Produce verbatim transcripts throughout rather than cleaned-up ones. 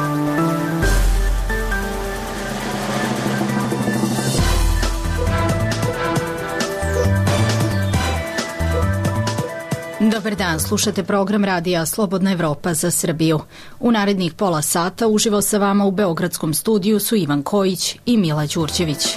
Dobar dan, slušate program radija Slobodna Evropa za Srbiju. U narednih pola sata uživo sa vama u beogradskom studiju su Ivan Kojić i Mila Đurđević.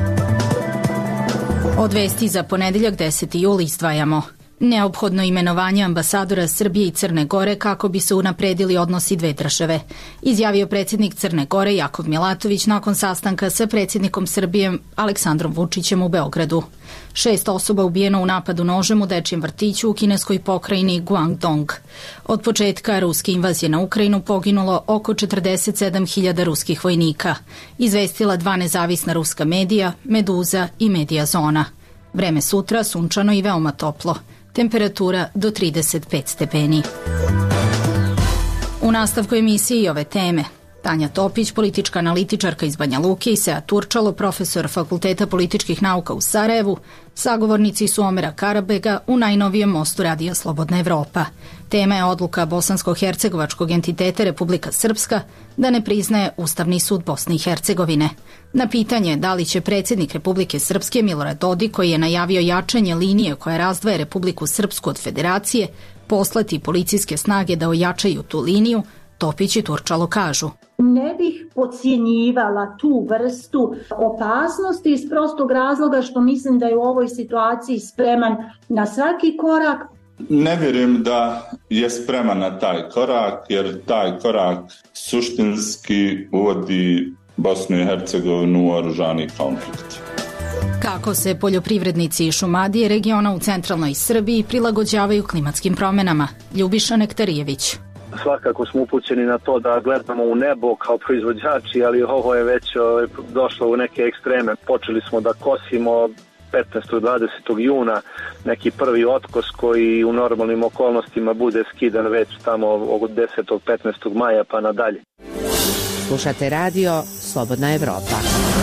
Od vesti za ponedeljak deseti jul izdvajamo. Neophodno imenovanje ambasadora Srbije i Crne Gore kako bi se unapredili odnosi dve države, izjavio predsjednik Crne Gore Jakov Milatović nakon sastanka sa predsjednikom Srbije Aleksandrom Vučićem u Beogradu. Šest osoba ubijeno u napadu nožem u dečijem vrtiću u kineskoj pokrajini Guangdong. Od početka ruske invazije na Ukrajinu poginulo oko četrdeset sedam hiljada ruskih vojnika, izvestila dva nezavisna ruska medija, Meduza i Medija Zona. Vreme sutra sunčano i veoma toplo. Temperatura do trideset pet stepeni. U nastavku emisije i ove teme. Tanja Topić, politička analitičarka iz Banja Luke, i Sead Turčalo, profesor Fakulteta političkih nauka u Sarajevu, sagovornici su Omera Karabega u najnovijem mostu radija Slobodna Evropa. Tema je odluka bosansko-hercegovačkog entiteta Republika Srpska da ne priznaje Ustavni sud Bosne i Hercegovine. Na pitanje da li će predsjednik Republike Srpske Milorad Dodik, koji je najavio jačanje linije koja razdvaja Republiku Srpsku od federacije, poslati policijske snage da ojačaju tu liniju, Topić i Turčalo kažu: Ne bih podcjenjivala tu vrstu opasnosti iz prostog razloga što mislim da je u ovoj situaciji spreman na svaki korak. Ne vjerujem da je spreman na taj korak, jer taj korak suštinski uvodi Bosnu i Hercegovinu u oružani konflikt. Kako se poljoprivrednici i šumadije regiona u centralnoj Srbiji prilagođavaju klimatskim promjenama? Ljubiša Nektarijević. Svakako smo upućeni na to da gledamo u nebo kao proizvođači, ali ovo je već došlo u neke ekstreme. Počeli smo da kosimo petnaestog do dvadesetog juna neki prvi otkos koji u normalnim okolnostima bude skidan već tamo od desetog do petnaestog maja pa nadalje. Slušate radio Slobodna Evropa.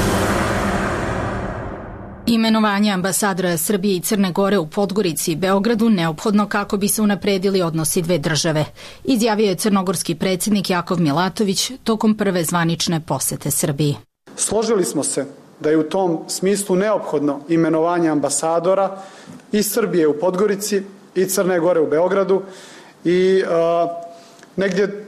Imenovanje ambasadora Srbije i Crne Gore u Podgorici i Beogradu neophodno kako bi se unapredili odnosi dve države, izjavio je crnogorski predsjednik Jakov Milatović tokom prve zvanične posete Srbiji. Složili smo se da je u tom smislu neophodno imenovanje ambasadora i Srbije u Podgorici i Crne Gore u Beogradu i a, negdje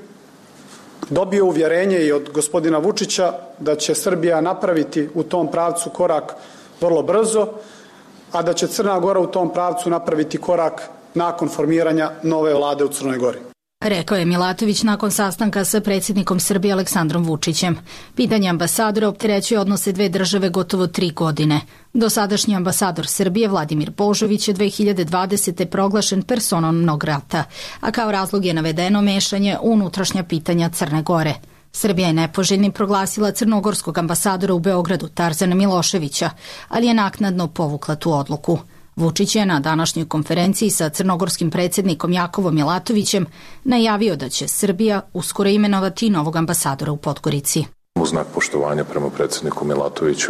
dobio uvjerenje i od gospodina Vučića da će Srbija napraviti u tom pravcu korak vrlo brzo, a da će Crna Gora u tom pravcu napraviti korak nakon formiranja nove vlade u Crnoj Gori. Rekao je Milatović nakon sastanka sa predsjednikom Srbije Aleksandrom Vučićem. Pitanje ambasadora opterećuje odnose dve države gotovo tri godine. Dosadašnji ambasador Srbije Vladimir Božović je dve hiljade dvadesete proglašen personom non grata, a kao razlog je navedeno mešanje u unutrašnja pitanja Crne Gore. Srbija je nepoželjnim proglasila crnogorskog ambasadora u Beogradu Tarzana Miloševića, ali je naknadno povukla tu odluku. Vučić je na današnjoj konferenciji sa crnogorskim predsjednikom Jakovom Milatovićem najavio da će Srbija uskoro imenovati novog ambasadora u Podgorici. U znak poštovanja prema predsjedniku Milatoviću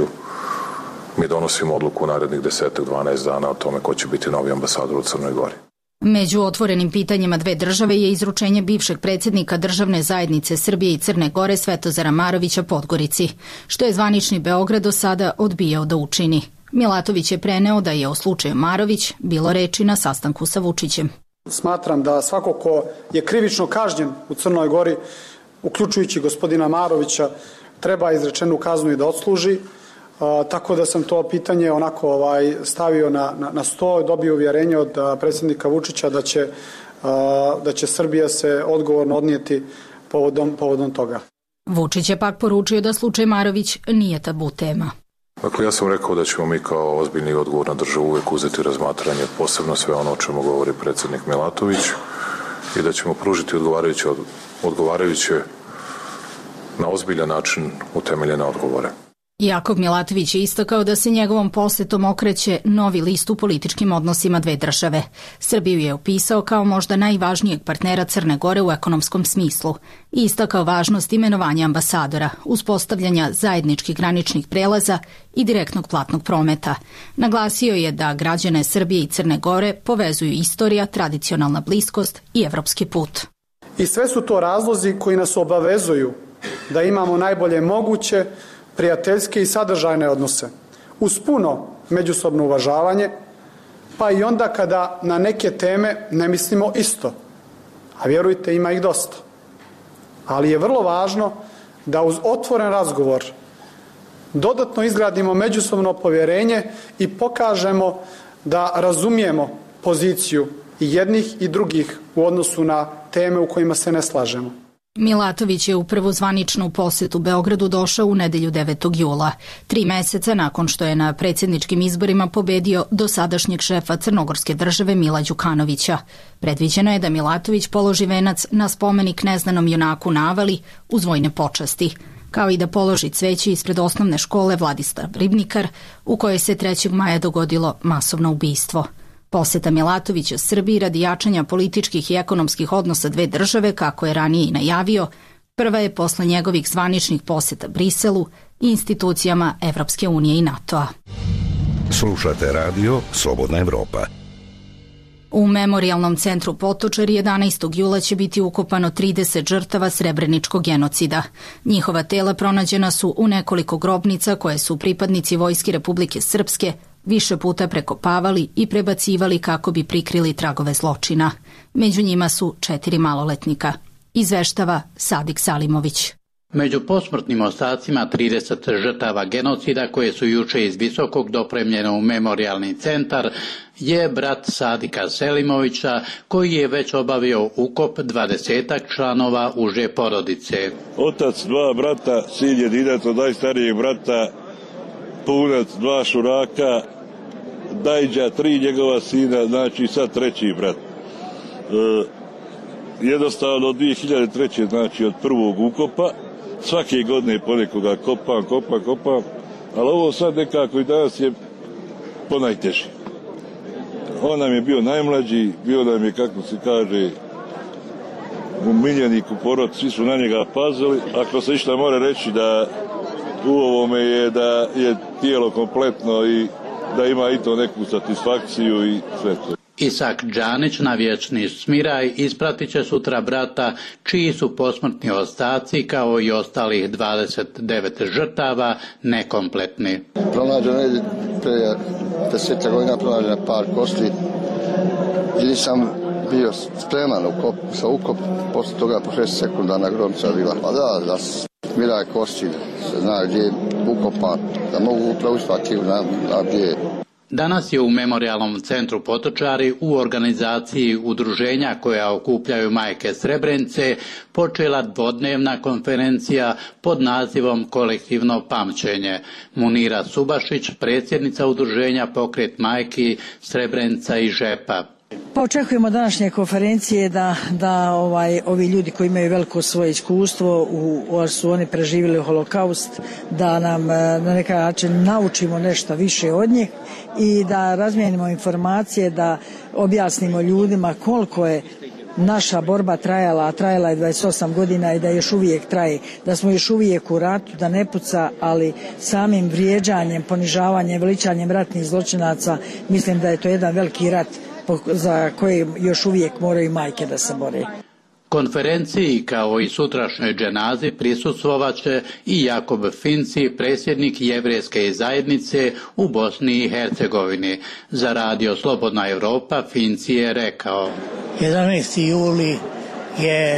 mi donosimo odluku u narednih deset do dvanaest dana o tome ko će biti novi ambasador u Crnoj Gori. Među otvorenim pitanjima dve države je izručenje bivšeg predsjednika državne zajednice Srbije i Crne Gore Svetozara Marovića Podgorici, što je zvanični Beograd do sada odbijao da učini. Milatović je preneo da je o slučaju Marović bilo reči na sastanku sa Vučićem. Smatram da svako ko je krivično kažnjen u Crnoj Gori, uključujući gospodina Marovića, treba izrečenu kaznu i da odsluži. Uh, tako da sam to pitanje onako ovaj, stavio na, na, na sto i dobio uvjerenje od uh, predsjednika Vučića da će, uh, da će Srbija se odgovorno odnijeti povodom, povodom toga. Vučić je pak poručio da slučaj Marović nije tabu tema. Dakle, ja sam rekao da ćemo mi kao ozbiljni i odgovorna država uvijek uzeti razmatranje, posebno sve ono o čemu govori predsjednik Milatović, i da ćemo pružiti odgovarajuće, odgovarajuće na ozbiljan način utemeljene odgovore. Jakov Milatović je istakao da se njegovom posjetom okreće novi list u političkim odnosima dve države. Srbiju je opisao kao možda najvažnijeg partnera Crne Gore u ekonomskom smislu i istakao važnost imenovanja ambasadora, uspostavljanja zajedničkih graničnih prelaza i direktnog platnog prometa. Naglasio je da građane Srbije i Crne Gore povezuju istorija, tradicionalna bliskost i evropski put. I sve su to razlozi koji nas obavezuju da imamo najbolje moguće prijateljske i sadržajne odnose, uz puno međusobno uvažavanje, pa i onda kada na neke teme ne mislimo isto, a vjerujte, ima ih dosta. Ali je vrlo važno da uz otvoren razgovor dodatno izgradimo međusobno povjerenje i pokažemo da razumijemo poziciju i jednih i drugih u odnosu na teme u kojima se ne slažemo. Milatović je u prvu zvaničnu posetu Beogradu došao u nedelju devetog jula, tri meseca nakon što je na predsjedničkim izborima pobedio dosadašnjeg šefa crnogorske države Mila Đukanovića. Predviđeno je da Milatović položi venac na spomenik neznanom junaku na Avali uz vojne počasti, kao i da položi cveće ispred osnovne škole Vladislav Ribnikar, u kojoj se trećeg maja dogodilo masovno ubistvo. Poseta Milatovića Srbiji radi jačanja političkih i ekonomskih odnosa dve države, kako je ranije i najavio, prva je posle njegovih zvaničnih poseta Briselu i institucijama Evropske unije i NATO-a. Slušate radio Slobodna Evropa. U Memorijalnom centru Potočari jedanaestog jula će biti ukopano trideset žrtava srebreničkog genocida. Njihova tela pronađena su u nekoliko grobnica koje su pripadnici Vojske Republike Srpske više puta prekopavali i prebacivali kako bi prikrili tragove zločina. Među njima su četiri maloletnika. Izveštava Sadik Salimović. Među posmrtnim ostacima trideset žrtava genocida koje su juče iz Visokog dopremljene u memorijalni centar je brat Sadika Selimovića, koji je već obavio ukop dvadesetak članova uže porodice. Otac dva brata, sin jedinac od najstarijeg brata, punac dva šuraka, Dajđa tri njegova sina, znači sad treći brat. E, jednostavno od dvije hiljade treće. znači od prvog ukopa, svake godine ponekoga kopam, kopam, kopam, ali ovo sad nekako i danas je ponajteže. On nam je bio najmlađi, bio nam je, kako se kaže, miljenik u porod, svi su na njega pazili. Ako se išta mora reći da u ovome je da je tijelo kompletno i da ima i to neku satisfakciju i sve to. Isak Đanić na vječni smiraj ispratit će sutra brata, čiji su posmrtni ostaci kao i ostalih dvadeset devet žrtava nekompletni. Pronađeno je prije desetak godina pronađeno par kosti ili sam bio spreman ukop, sa ukop, posle toga po šest sekundarna grobnica bila. Pa da, da smiraj kosti, se zna gdje je ukopan, da mogu upravo ispati na, na gdje. Danas je u Memorijalnom centru Potočari u organizaciji udruženja koja okupljaju majke Srebrenice počela dvodnevna konferencija pod nazivom Kolektivno pamćenje. Munira Subašić, predsjednica udruženja Pokret majki Srebrenica i Žepa. Pa očekujemo današnje konferencije da, da ovaj, ovi ljudi koji imaju veliko svoje iskustvo, u, su oni preživjeli holokaust, da nam na neki način naučimo nešto više od njih i da razmijenimo informacije, da objasnimo ljudima koliko je naša borba trajala, a trajala je dvadeset osam godina i da još uvijek traje, da smo još uvijek u ratu, da ne puca, ali samim vrijeđanjem, ponižavanjem, veličanjem ratnih zločinaca, mislim da je to jedan veliki rat za koje još uvijek moraju majke da se bore. Konferenciji kao i sutrašnjoj dženazi prisustvovat će i Jakob Finci, predsjednik jevrejske zajednice u Bosni i Hercegovini. Za radio Slobodna Evropa Finci je rekao: jedanaesti juli je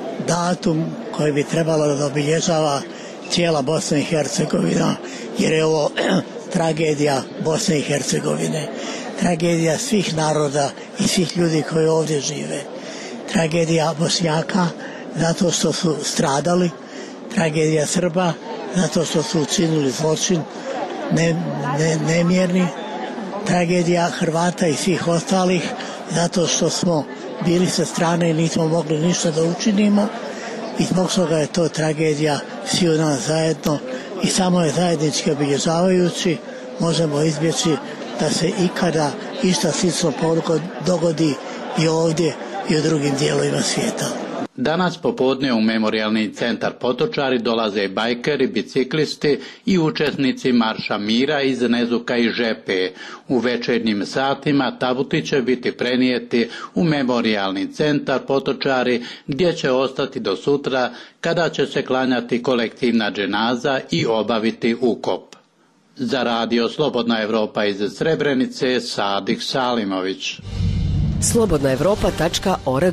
datum koji bi trebalo da obilježava cijela Bosna i Hercegovina, jer je ovo tragedija Bosne i Hercegovine. Tragedija svih naroda i svih ljudi koji ovdje žive. Tragedija Bosnjaka zato što su stradali, tragedija Srba zato što su učinili zločin ne, ne, nemjerni, tragedija Hrvata i svih ostalih zato što smo bili sa strane i nismo mogli ništa da učinimo i zbog toga je to tragedija sviju nas zajedno i samo je zajednički obilježavajući možemo izbjeći da se ikada išta slično dogodi i ovdje i u drugim dijelovima svijeta. Danas popodne u Memorijalni centar Potočari dolaze bajkeri, biciklisti i učesnici Marša mira iz Nezuka i Žepe. U večernjim satima tabuti će biti prenijeti u Memorijalni centar Potočari, gdje će ostati do sutra, kada će se klanjati kolektivna dženaza i obaviti ukop. Za radio Slobodna Evropa iz Srebrenice, Sadik Salimović. slobodna evropa tačka org.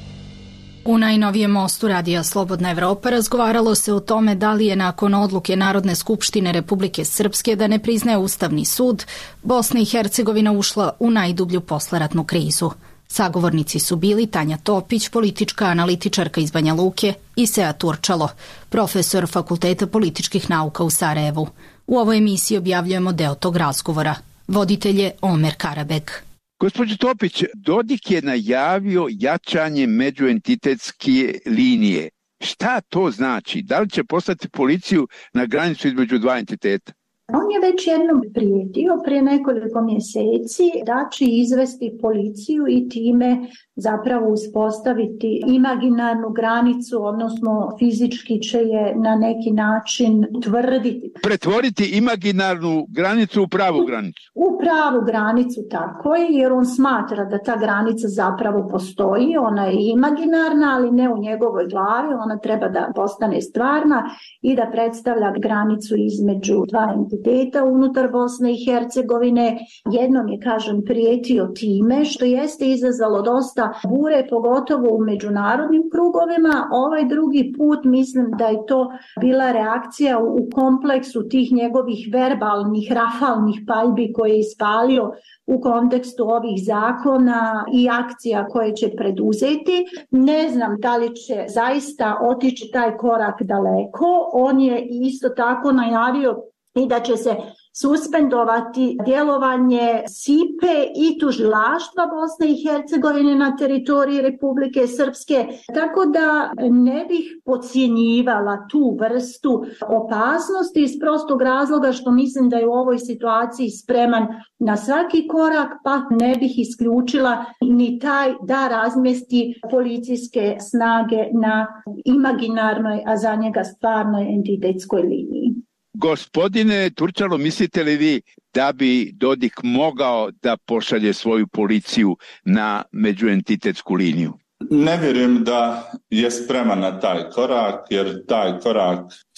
U najnovijem mostu radija Slobodna Evropa razgovaralo se o tome da li je nakon odluke Narodne skupštine Republike Srpske da ne priznaje Ustavni sud, Bosna i Hercegovina ušla u najdublju posleratnu krizu. Sagovornici su bili Tanja Topić, politička analitičarka iz Banja Luke, i Seja Turčalo, profesor Fakulteta političkih nauka u Sarajevu. U ovoj emisiji objavljujemo deo tog razgovora. Voditelj je Omer Karabek. Gospođo Topić, Dodik je najavio jačanje međuentitetske linije. Šta to znači? Da li će poslati policiju na granicu između dva entiteta? On je već jednom prijetio prije nekoliko mjeseci da će izvesti policiju i time zapravo uspostaviti imaginarnu granicu, odnosno fizički će je na neki način tvrditi. Pretvoriti imaginarnu granicu u pravu granicu? U pravu granicu, tako je, jer on smatra da ta granica zapravo postoji, ona je imaginarna, ali ne u njegovoj glavi, ona treba da postane stvarna i da predstavlja granicu između dva entiteta unutar Bosne i Hercegovine. Jednom je, kažem, prijetio time, što jeste izazvalo dosta bure, pogotovo u međunarodnim krugovima. Ovaj drugi put mislim da je to bila reakcija u kompleksu tih njegovih verbalnih, rafalnih paljbi koje je ispalio u kontekstu ovih zakona i akcija koje će preduzeti. Ne znam da li će zaista otići taj korak daleko. On je isto tako najavio i da će se suspendovati djelovanje S I P E i tužilaštva Bosne i Hercegovine na teritoriji Republike Srpske, tako da ne bih podcjenjivala tu vrstu opasnosti iz prostog razloga što mislim da je u ovoj situaciji spreman na svaki korak, pa ne bih isključila ni taj da razmjesti policijske snage na imaginarnoj, a za njega stvarnoj entitetskoj liniji. Gospodine Turčalo, mislite li vi da bi Dodik mogao da pošalje svoju policiju na međuentitetsku liniju? Ne vjerujem da je spreman na taj korak, jer taj korak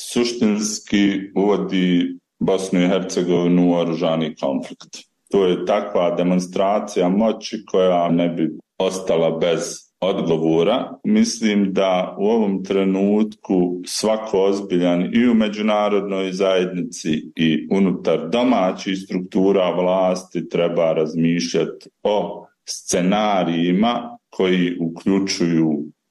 suštinski uvodi Bosnu i Hercegovinu u oružani konflikt. To je takva demonstracija moći koja ne bi ostala bez odgovora. Mislim da u ovom trenutku svako ozbiljan i u međunarodnoj zajednici i unutar domaćih struktura vlasti treba razmišljati o scenarijima koji uključuju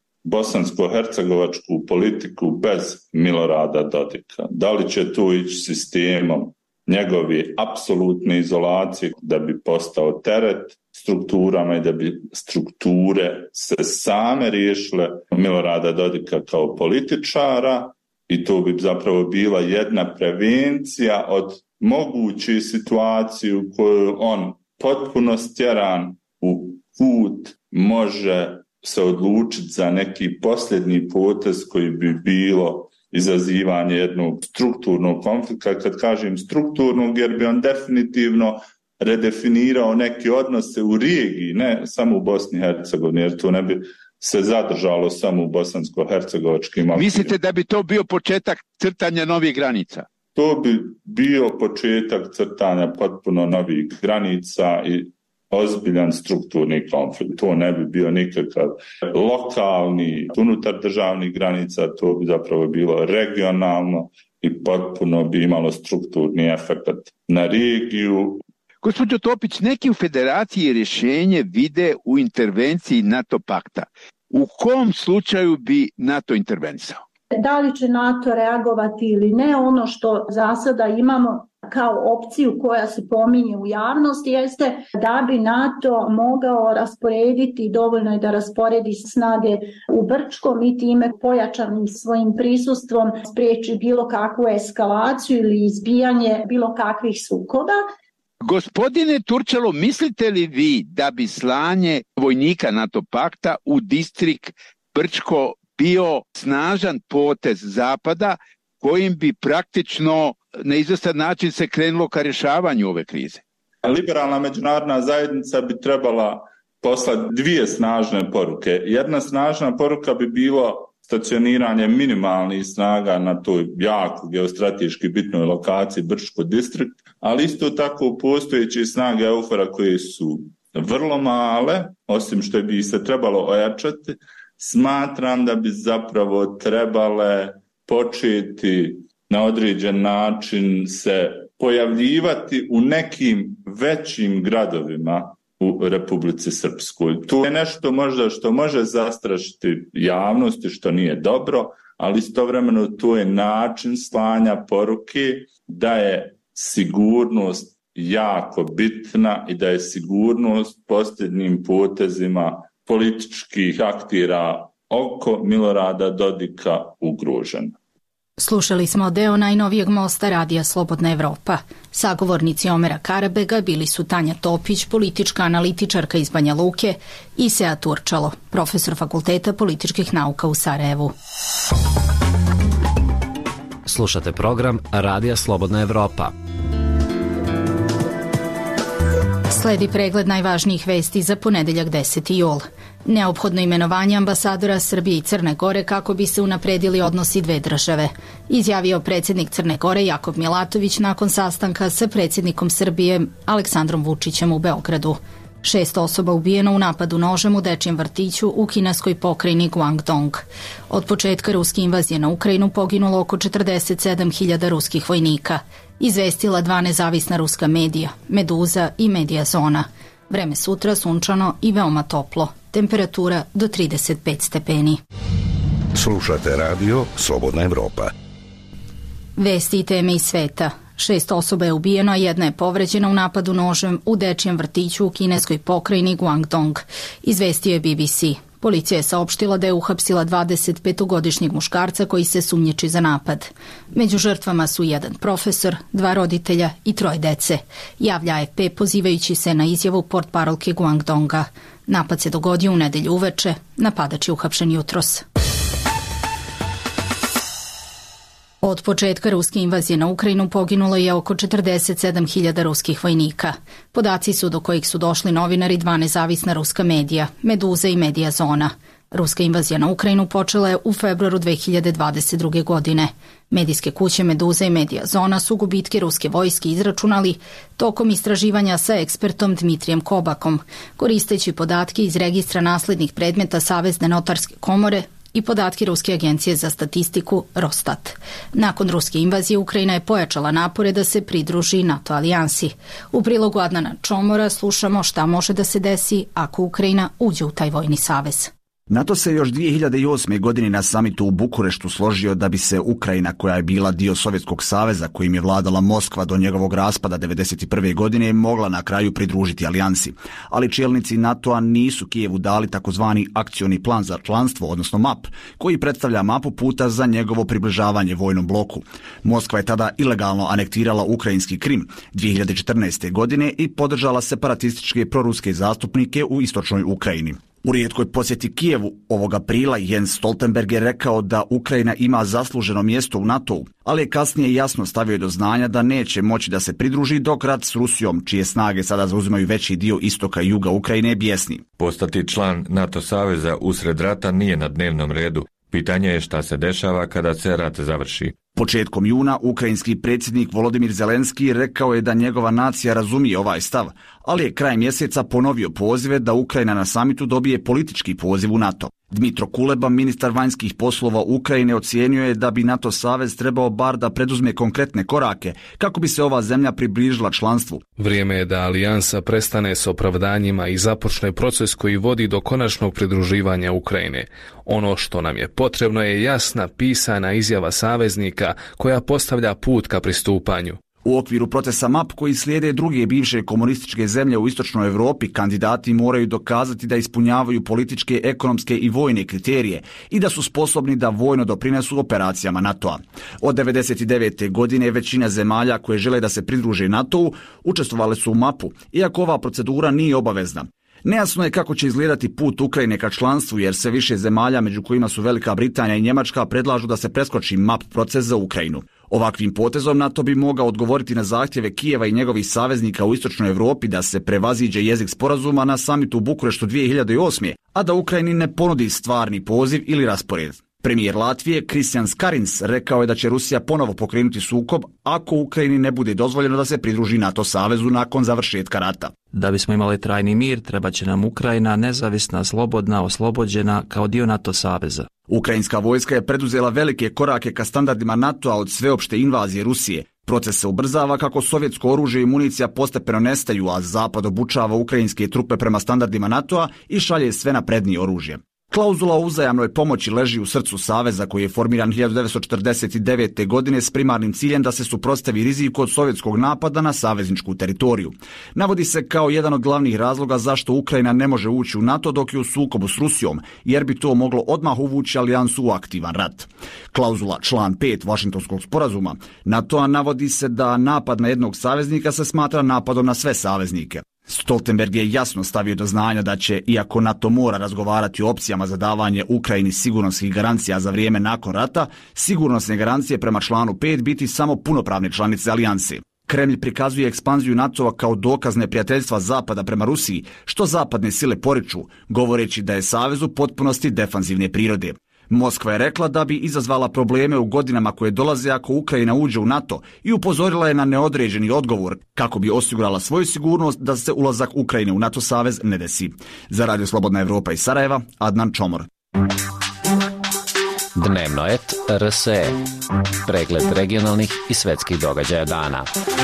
bosansko-hercegovačku politiku bez Milorada Dodika. Da li će tu ići sistemom njegove apsolutne izolacije da bi postao teret strukturama i da bi strukture se same riješile Milorada Dodika kao političara, i to bi zapravo bila jedna prevencija od moguće situacije u kojoj on potpuno stjeran u kut može se odlučiti za neki posljednji potez koji bi bilo izazivanje jednog strukturnog konflikta. Kad kažem strukturnog, jer bi on definitivno redefinirao neke odnose u regiji, ne samo u Bosni i Hercegovini, jer to ne bi se zadržalo samo u bosansko-hercegovačkim okvirima. Mislite da bi to bio početak crtanja novih granica? To bi bio početak crtanja potpuno novih granica i ozbiljan strukturni konflikt. To ne bi bio nikakav lokalni, unutar državnih granica, to bi zapravo bilo regionalno i potpuno bi imalo strukturni efekt na regiju. Gospođo Topić, neki u federaciji rješenje vide u intervenciji NATO pakta. U kom slučaju bi NATO intervenisao? Da li će NATO reagovati ili ne, ono što za sada imamo kao opciju koja se pominje u javnosti jeste da bi NATO mogao rasporediti, dovoljno je da rasporedi snage u Brčkom i time pojačanim svojim prisustvom spriječi bilo kakvu eskalaciju ili izbijanje bilo kakvih sukoba. Gospodine Turčalo, mislite li vi da bi slanje vojnika NATO pakta u distrikt Brčko bio snažan potez Zapada kojim bi praktično na izvestan način se krenulo ka rješavanju ove krize. Liberalna međunarodna zajednica bi trebala poslati dvije snažne poruke. Jedna snažna poruka bi bilo stacioniranje minimalnih snaga na toj jako geostrateški bitnoj lokaciji Brčko distrikt, ali isto tako postojeće snage EUFOR-a koje su vrlo male, osim što bi se trebalo ojačati, smatram da bi zapravo trebale početi na određen način se pojavljivati u nekim većim gradovima u Republici Srpskoj. To je nešto možda što može zastrašiti javnosti, što nije dobro, ali istovremeno to je način slanja poruke da je sigurnost jako bitna i da je sigurnost posljednjim potezima političkih aktera oko Milorada Dodika ugrožena. Slušali smo deo najnovijeg mosta Radija Slobodna Evropa. Sagovornici Omera Karabega bili su Tanja Topić, politička analitičarka iz Banja Luke, i Sead Turčalo, profesor Fakulteta političkih nauka u Sarajevu. Slušate program Radija Slobodna Evropa. Sledi pregled najvažnijih vesti za ponedeljak deseti jul. Neophodno imenovanje ambasadora Srbije i Crne Gore kako bi se unapredili odnosi dve države, izjavio predsjednik Crne Gore Jakov Milatović nakon sastanka sa predsjednikom Srbije Aleksandrom Vučićem u Beogradu. Šest osoba ubijeno u napadu nožem u dečijem vrtiću u kineskoj pokrajini Guangdong. Od početka ruske invazije na Ukrajinu poginulo oko četrdeset sedam hiljada ruskih vojnika, izvestila dva nezavisna ruska medija, Meduza i Medija Zona. Vreme sutra sunčano i veoma toplo. Temperatura do trideset pet stepeni. Slušate radio Slobodna Evropa. Vesti i teme iz sveta. Šest osoba je ubijeno, a jedna je povređena u napadu nožem u dečijem vrtiću u kineskoj pokrajini Guangdong, izvestio je B B C. Policija je saopštila da je uhapsila dvadesetpetogodišnjeg muškarca koji se sumnjiči za napad. Među žrtvama su jedan profesor, dva roditelja i troje dece, javlja A F P pozivajući se na izjavu portparolke Guangdonga. Napad se dogodio u nedelju uveče, napadač je uhapšen jutros. Od početka ruske invazije na Ukrajinu poginulo je oko četrdeset sedam hiljada ruskih vojnika. Podaci su do kojih su došli novinari dva nezavisna ruska medija, Meduza i Medija Zona. Ruska invazija na Ukrajinu počela je u februaru dve hiljade dvadeset druge. godine. Medijske kuće Meduza i Medija Zona su gubitke ruske vojske izračunali tokom istraživanja sa ekspertom Dmitrijem Kobakom, koristeći podatke iz registra naslednih predmeta Savezne notarske komore i podatke Ruske agencije za statistiku Rostat. Nakon ruske invazije Ukrajina je pojačala napore da se pridruži NATO alijansi. U prilogu Adnana Čomora slušamo šta može da se desi ako Ukrajina uđe u taj vojni savez. NATO se još dvije hiljade osme. godine na samitu u Bukureštu složio da bi se Ukrajina, koja je bila dio Sovjetskog saveza kojim je vladala Moskva do njegovog raspada devedeset prve. godine, mogla na kraju pridružiti alijansi. Ali čelnici NATO-a nisu Kijevu dali takozvani akcioni plan za članstvo, odnosno map, koji predstavlja mapu puta za njegovo približavanje vojnom bloku. Moskva je tada ilegalno anektirala ukrajinski Krim dvije hiljade četrnaeste. godine i podržala separatističke proruske zastupnike u istočnoj Ukrajini. U rijetkoj posjeti Kijevu ovog aprila Jens Stoltenberg je rekao da Ukrajina ima zasluženo mjesto u NATO-u, ali je kasnije jasno stavio do znanja da neće moći da se pridruži dok rat s Rusijom, čije snage sada zauzimaju veći dio istoka i juga Ukrajine, bjesni. Postati član NATO saveza usred rata nije na dnevnom redu. Pitanje je šta se dešava kada se rat završi. Početkom juna ukrajinski predsjednik Volodimir Zelenski rekao je da njegova nacija razumije ovaj stav, ali je kraj mjeseca ponovio pozive da Ukrajina na samitu dobije politički poziv u NATO. Dmitro Kuleba, ministar vanjskih poslova Ukrajine, ocijenio je da bi NATO savez trebao bar da preduzme konkretne korake kako bi se ova zemlja približila članstvu. Vrijeme je da alijansa prestane s opravdanjima i započne proces koji vodi do konačnog pridruživanja Ukrajine. Ono što nam je potrebno je jasna pisana izjava saveznika koja postavlja put ka pristupanju. U okviru procesa M A P koji slijede druge bivše komunističke zemlje u istočnoj Europi, kandidati moraju dokazati da ispunjavaju političke, ekonomske i vojne kriterije i da su sposobni da vojno doprinesu operacijama NATO-a. Od devedeset devete. godine većina zemalja koje žele da se pridruže NATO-u učestvovale su u M A P-u, iako ova procedura nije obavezna. Nejasno je kako će izgledati put Ukrajine ka članstvu, jer sve više zemalja, među kojima su Velika Britanija i Njemačka, predlažu da se preskoči map proces za Ukrajinu. Ovakvim potezom NATO bi mogao odgovoriti na zahtjeve Kijeva i njegovih saveznika u istočnoj Europi da se prevaziđe jezik sporazuma na samitu u Bukureštu dvije hiljade osme, a da Ukrajini ne ponudi stvarni poziv ili raspored. Premijer Latvije Kristians Karins rekao je da će Rusija ponovo pokrenuti sukob ako Ukrajini ne bude dozvoljeno da se pridruži NATO savezu nakon završetka rata. Da bismo imali trajni mir, treba će nam Ukrajina nezavisna, slobodna, oslobođena kao dio NATO saveza. Ukrajinska vojska je preduzela velike korake ka standardima NATO-a od sveopšte invazije Rusije. Proces se ubrzava kako sovjetsko oružje i municija postepeno nestaju, a Zapad obučava ukrajinske trupe prema standardima NATO-a i šalje sve naprednije oružje. Klauzula o uzajamnoj pomoći leži u srcu saveza koji je formiran hiljadu devetsto četrdeset devete. godine s primarnim ciljem da se suprotstavi riziku od sovjetskog napada na savezničku teritoriju. Navodi se kao jedan od glavnih razloga zašto Ukrajina ne može ući u NATO dok je u sukobu s Rusijom, jer bi to moglo odmah uvući alijansu u aktivan rat. Klauzula član pet Vašingtonskog sporazuma NATO-a navodi se da napad na jednog saveznika se smatra napadom na sve saveznike. Stoltenberg je jasno stavio do znanja da će, iako NATO mora razgovarati o opcijama za davanje Ukrajini sigurnosnih garancija za vrijeme nakon rata, sigurnosne garancije prema članu pet biti samo punopravne članice alijanse. Kremlj prikazuje ekspanziju NATO-a kao dokaz neprijateljstva Zapada prema Rusiji, što zapadne sile poriču, govoreći da je savez u potpunosti defanzivne prirode. Moskva je rekla da bi izazvala probleme u godinama koje dolaze ako Ukrajina uđe u NATO i upozorila je na neodređeni odgovor kako bi osigurala svoju sigurnost da se ulazak Ukrajine u NATO savez ne desi. Za Radio Slobodna Evropa iz Sarajeva, Adnan Čomor. Dnevno et R S E. Pregled regionalnih i svetskih događaja dana.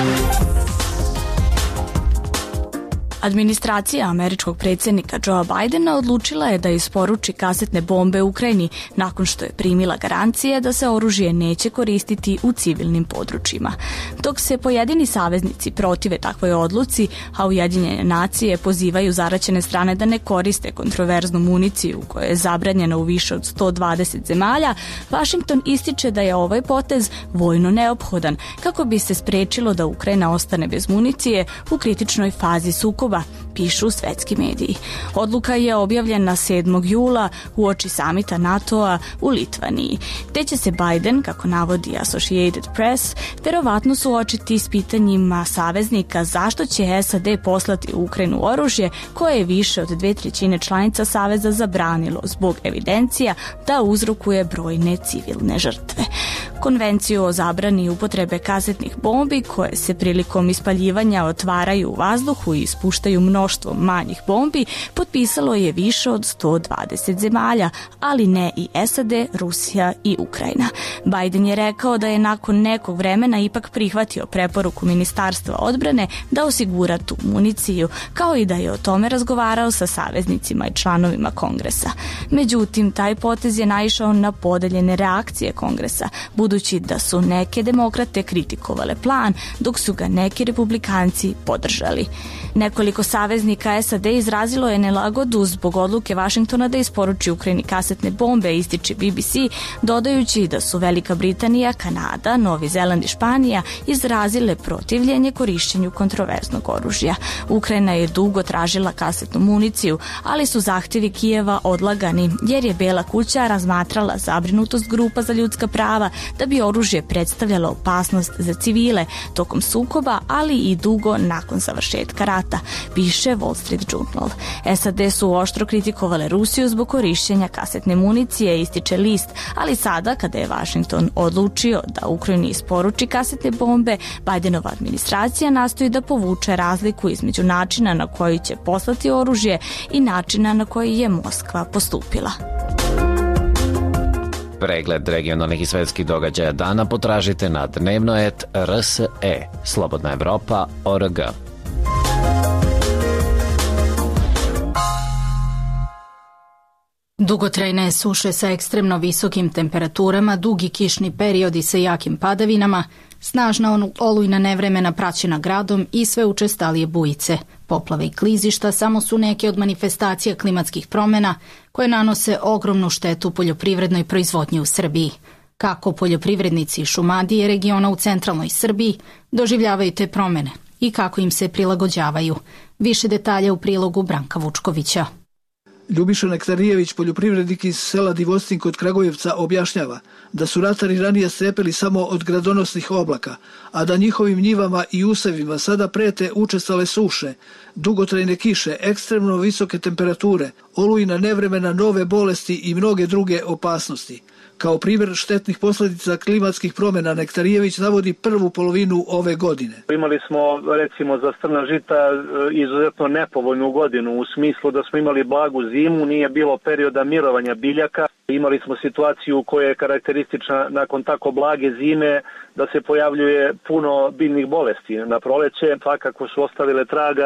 Administracija američkog predsjednika Joea Bidena odlučila je da isporuči kasetne bombe Ukrajini nakon što je primila garancije da se oružje neće koristiti u civilnim područjima. Dok se pojedini saveznici protive takvoj odluci, a Ujedinjene nacije pozivaju zaraćene strane da ne koriste kontroverznu municiju koja je zabranjena u više od sto dvadeset zemalja, Washington ističe da je ovaj potez vojno neophodan kako bi se sprečilo da Ukrajina ostane bez municije u kritičnoj fazi sukoba, pišu svetski mediji. Odluka je objavljena sedmog jula uoči samita NATO-a u Litvaniji, te će se Biden, kako navodi Associated Press, verovatno suočiti s pitanjima saveznika zašto će S A D poslati u Ukrajinu oružje koje je više od dve trećine članica saveza zabranilo zbog evidencija da uzrokuje brojne civilne žrtve. Konvenciju o zabrani upotrebe kasetnih bombi koje se prilikom ispaljivanja otvaraju u vazduhu i ispuštaju mnoštvo manjih bombi potpisalo je više od sto dvadeset zemalja, ali ne i S A D, Rusija i Ukrajina. Biden je rekao da je nakon nekog vremena ipak prihvatio preporuku Ministarstva odbrane da osigura tu municiju, kao i da je o tome razgovarao sa saveznicima i članovima Kongresa. Međutim, taj potez je naišao na podeljene reakcije Kongresa, budući da su neke demokrate kritikovale plan, dok su ga neki republikanci podržali. Nekoliko saveznika S A D izrazilo je nelagodu zbog odluke Vašingtona da isporuči Ukrajini kasetne bombe, ističe B B C, dodajući da su Velika Britanija, Kanada, Novi Zeland i Španija izrazile protivljenje korišćenju kontroverznog oružja. Ukrajina je dugo tražila kasetnu municiju, ali su zahtjevi Kijeva odlagani, jer je Bela kuća razmatrala zabrinutost grupa za ljudska prava da bi oružje predstavljalo opasnost za civile tokom sukoba, ali i dugo nakon završetka rata, piše Wall Street Journal. S A D su oštro kritikovale Rusiju zbog korišćenja kasetne municije, ističe list, ali sada kada je Washington odlučio da Ukrajini isporuči kasetne bombe, Bidenova administracija nastoji da povuče razliku između načina na koji će poslati oružje i načina na koji je Moskva postupila. Pregled regionalnih i svetskih događaja dana potražite na dnevno et R S E, Slobodna Evropa, O R G. Dugotrajne suše sa ekstremno visokim temperaturama, dugi kišni periodi sa jakim padavinama, snažna olujna nevremena praćena gradom i sve učestalije bujice, poplave i klizišta samo su neke od manifestacija klimatskih promjena koje nanose ogromnu štetu poljoprivrednoj proizvodnji u Srbiji. Kako poljoprivrednici Šumadije regiona u centralnoj Srbiji doživljavaju te promjene i kako im se prilagođavaju. Više detalja u prilogu Branka Vučkovića. Ljubiša Nektarijević, poljoprivrednik iz sela Divostin kod Kragujevca, objašnjava da su ratari ranije strepeli samo od gradonosnih oblaka, a da njihovim njivama i usevima sada prete učestale suše, dugotrajne kiše, ekstremno visoke temperature, olujna nevremena, nove bolesti i mnoge druge opasnosti. Kao primjer štetnih posljedica klimatskih promjena Nektarijević navodi prvu polovinu ove godine. Imali smo recimo za strna žita izuzetno nepovoljnu godinu u smislu da smo imali blagu zimu, nije bilo perioda mirovanja biljaka. Imali smo situaciju koja je karakteristična nakon tako blage zime da se pojavljuje puno biljnih bolesti na proleće, svakako su ostavile traga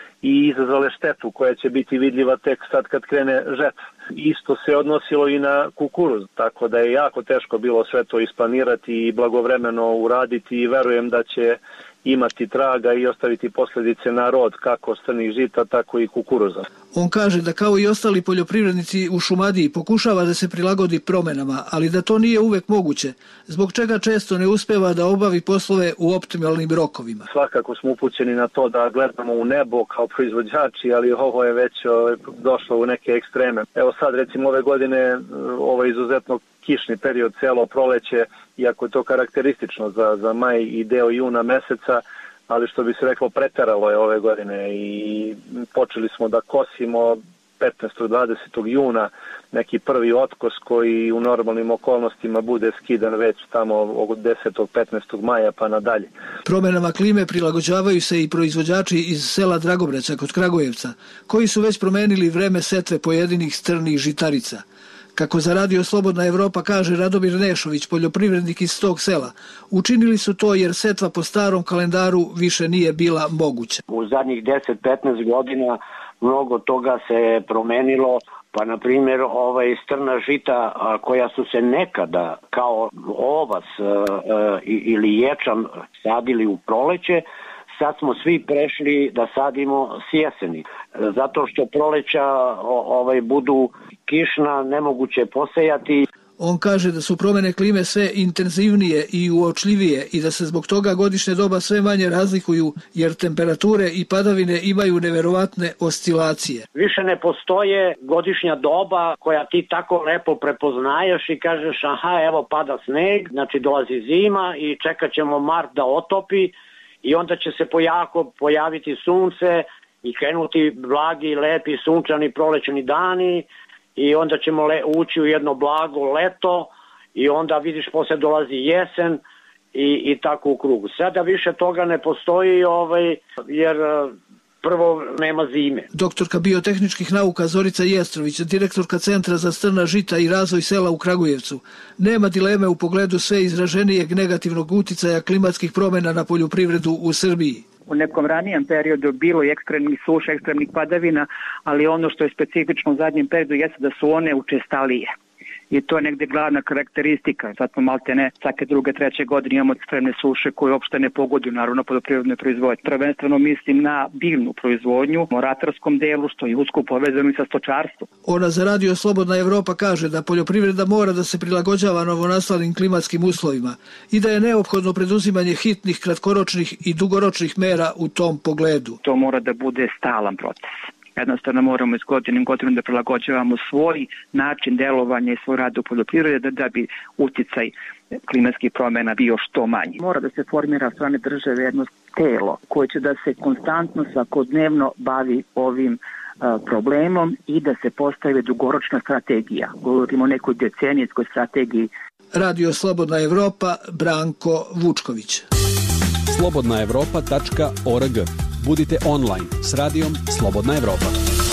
i izazvale štetu koja će biti vidljiva tek sad kad krene žetva. Isto se odnosilo i na kukuruz, tako da je jako teško bilo sve to isplanirati i blagovremeno uraditi i verujem da će imati traga i ostaviti posljedice na rod kako strnih žita, tako i kukuruza. On kaže da kao i ostali poljoprivrednici u Šumadiji pokušava da se prilagodi promjenama, ali da to nije uvek moguće, zbog čega često ne uspeva da obavi poslove u optimalnim rokovima. Svakako smo upućeni na to da gledamo u nebo kao proizvođači, ali ovo je već došlo u neke ekstreme. Evo sad recimo ove godine ovo je izuzetno kišni period, celo proleće, iako je to karakteristično za, za maj i deo juna meseca, ali što bi se reklo preteralo je ove godine i počeli smo da kosimo petnaestog dvadesetog juna neki prvi otkos koji u normalnim okolnostima bude skidan već tamo od desetog petnaestog maja pa nadalje. Promjenama klime prilagođavaju se i proizvođači iz sela Dragobreća kod Kragujevca, koji su već promenili vreme setve pojedinih strnih žitarica. Kako za Radio Slobodna Evropa kaže Radomir Nešović, poljoprivrednik iz tog sela, učinili su to jer setva po starom kalendaru više nije bila moguća. U zadnjih deset petnaest godina mnogo toga se promenilo, pa na primjer ovaj strna žita koja su se nekada kao ovas ili ječam sadili u proleće, sad smo svi prešli da sadimo s jeseni. Zato što proleća ovaj, budu kišna, nemoguće posejati. On kaže da su promjene klime sve intenzivnije i uočljivije i da se zbog toga godišnje doba sve manje razlikuju jer temperature i padavine imaju neverovatne oscilacije. Više ne postoje godišnja doba koja ti tako lepo prepoznaješ i kažeš aha evo pada sneg, znači dolazi zima i čekat ćemo mart da otopi i onda će se pojako pojaviti sunce i krenuti blagi, lepi, sunčani, prolećni dani i onda ćemo le, ući u jedno blago leto i onda vidiš posle dolazi jesen i, i tako u krugu. Sada više toga ne postoji ovaj, jer prvo nema zime. Doktorka biotehničkih nauka Zorica Jestrović, direktorka Centra za strna žita i razvoj sela u Kragujevcu, nema dileme u pogledu sve izraženijeg negativnog uticaja klimatskih promjena na poljoprivredu u Srbiji. U nekom ranijem periodu bilo je ekstremnih suša, ekstremnih padavina, ali ono što je specifično u zadnjem periodu jeste da su one učestalije. I to je negdje glavna karakteristika. Sad smo malte ne svake druge, treće godine imamo ekstremne suše koje uopšte ne pogoduju naravno poljoprivrednoj proizvodnji. Prvenstveno mislim na biljnu proizvodnju, u ratarskom delu što je usko povezano i sa stočarstvom. Ona za Radio Slobodna Evropa kaže da poljoprivreda mora da se prilagođava novonastalim klimatskim uslovima i da je neophodno preduzimanje hitnih, kratkoročnih i dugoročnih mera u tom pogledu. To mora da bude stalan proces. Jednostavno moramo iz godine godinu da prilagođavamo svoj način delovanja i svoj rad u poljoprivredi da, da bi uticaj klimatskih promjena bio što manji. Mora da se formira od strane države jedno telo koje će da se konstantno svakodnevno bavi ovim uh, problemom i da se postavi dugoročna strategija. Govorimo o nekoj decenijskoj strategiji. Radio Slobodna Evropa, Branko Vučković. slobodna evropa tačka org. Budite online s radijom Slobodna Evropa.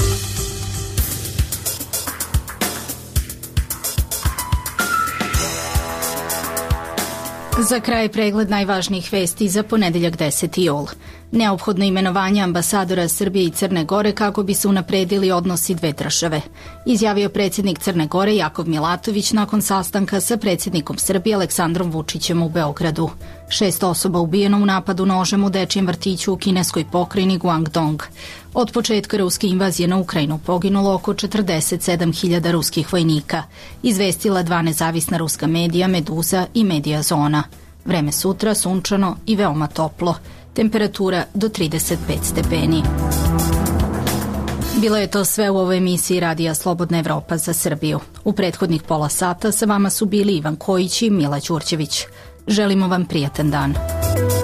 Za kraj pregled najvažnijih vesti za ponedeljak deseti jul. Neophodno imenovanje ambasadora Srbije i Crne Gore kako bi se unapredili odnosi dve države, izjavio predsjednik Crne Gore Jakov Milatović nakon sastanka sa predsjednikom Srbije Aleksandrom Vučićem u Beogradu. Šest osoba ubijeno u napadu nožem u dečijem vrtiću u kineskoj pokrajini Guangdong. Od početka ruske invazije na Ukrajinu poginulo oko četrdeset sedam hiljada ruskih vojnika, izvestila dva nezavisna ruska medija Meduza i Medija Zona. Vreme sutra sunčano i veoma toplo. temperatura do trideset pet stepeni. Bilo je to sve u ovoj emisiji Radija Slobodna Evropa za Srbiju. U prethodnih pola sata sa vama su bili Ivan Kojić i Mila Đurđević. Želimo vam prijatan dan.